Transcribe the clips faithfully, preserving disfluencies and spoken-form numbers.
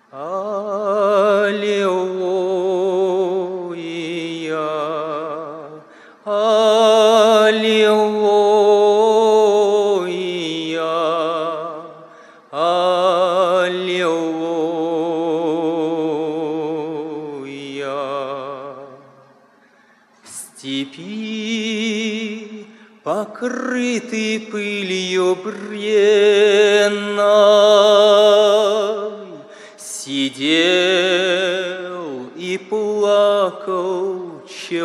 Аллилуйя, аллилуйя, аллилуйя. В степи, покрытый пылью бренной, сидел и плакал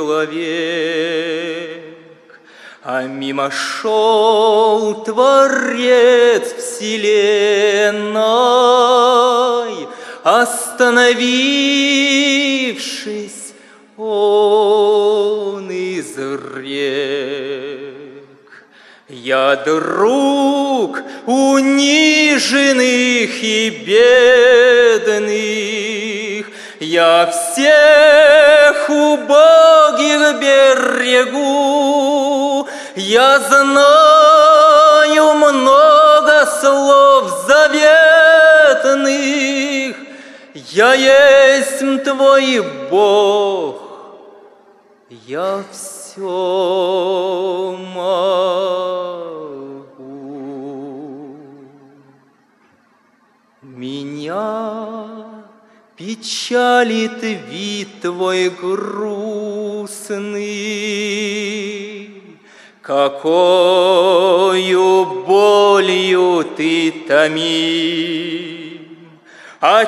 человек, а мимо шел Творец вселенной, остановившись, он изрек: я друг униженных и бедных, я всех убогих берегу, я знаю много слов заветных, я есть твой Бог, я все могу. Меня печалит вид твой грустный, какою болью ты томим. А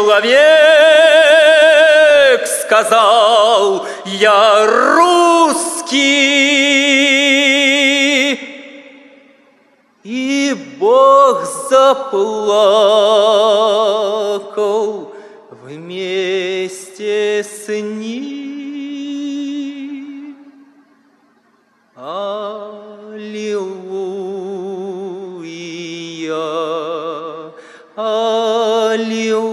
человек сказал: я русский, и Бог заплакал вместе с ним. Аллилуйя, аллилуйя.